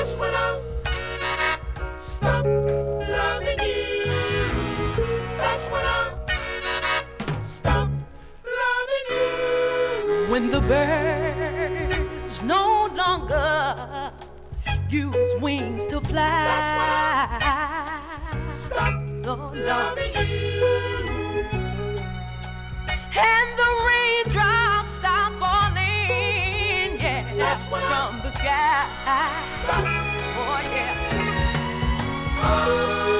That's when I stop loving you. That's when I stop loving you. When the birds no longer use wings to fly. That's when I stop loving you. And the raindrops stop falling, yeah, that's from the sky. Stop. Oh, yeah. Oh.